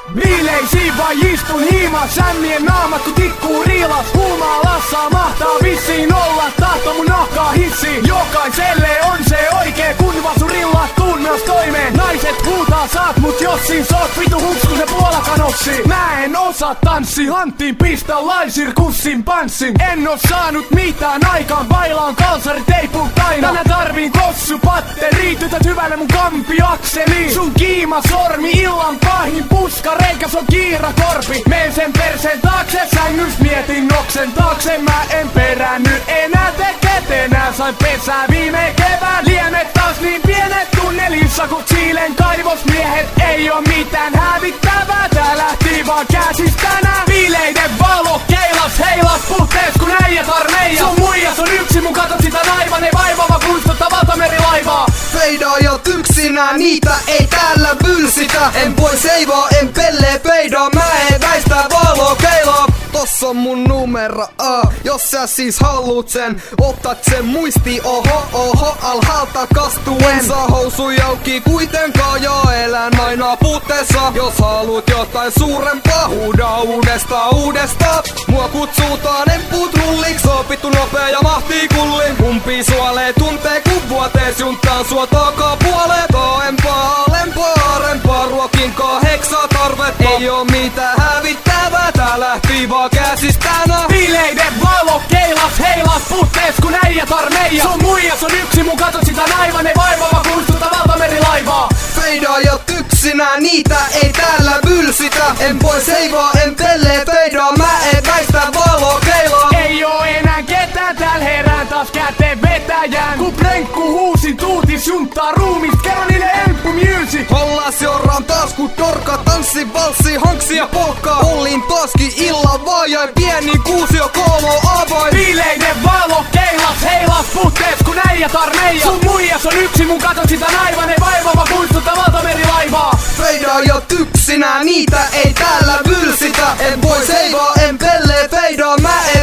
Bileisiin vai istun hiimas, sämmien naamat kun tikkuu riilas. Huumaa mahtaa vissiin olla, tahto mun nahkaa hissiin. Jokaiselle on se oikee, kun vasurilla tuun myös toimeen. Naiset huutaa saat mut jossin, soot vitu huks kun se puolakanossi. Mä en osaa tanssi, hanttiin pistä laisirkussin panssin. En oo saanut mitään aikaan, bailaan kalsarit ei puhtaina. Tänään tarviin kossupatteri, tytöt hyvälle mun kampiakseli. Sun kiima sormi, illan pahin puska, reikäs on kiirakorpi. Meen sen perseen taakse, sängyst mietin noksen taakse. Mä en peräänny enää teket enää, sain pesää viime kevään. Liemet taas niin pienet tunnelissa kun Chilen kaivosmiehet. Ei oo mitään hävittävää, tää lähti vaan käsistä tänään. Bileiden valo keilas, heilas puhtees kun äijät armeija. Sun muijas on yksi, mun katot sitä naivan, ei vaivava muistuttaa valtamerilaivaa. Feidaajat yksinään, niitä ei täällä bylsitä. En pois seivaa, en pellee feidaa, mä en väistä valo keilaa. Tossa on mun numero, jos sä siis haluut sen. Otat sen muisti, oho, alhaalta kastuen. Saa housuja auki, kuitenkaan jo elän aina puutteessa. Jos haluut jotain suurempaa, huuda uudestaan. Mua kutsutaan emputrulliksi, opittu nopea ja mahtii kulli. Kumpi suolee tuntee, kun vuotees juntaan sua takapuolet. Taempaa, alempaa, ruokinkaa heksaa tarvetta. Ei oo mitään hävittävää, tää lähti vaan käsistänä. Bileiden valo keilas, heilas puhtees kun äijät armeija. Sun muijas on yksi, mun katot sitä naivan, ei vaivava muistuttaa valtamerilaivaa. Feidaajat yksinään, niitä ei täällä bylsitä. En pois seivaa, en pellee feidaa, mä en väistä valo keilaa. Ei oo enää ketään, täällä herään taas käteen vetäjään. Kun plenkku huusin tuutis junttaa ruumist, kerro niille emppu music. Ollas jorran taas kun torka, tanssi, valssi, hanksia ja polkkaa. Olin taaskin illan vaajain, pieni kuusio koolo avain. Bileiden valo keilas, heilas puhtees kun äijät armeija. Sun muijas on yksi, mun katot sitä naivan, ei vaivava muistuttaa valtamerilaivaa. Feidaajat yksinään, niitä ei täällä bylsitä. En pois seivaa, en pellee feidaa, mä en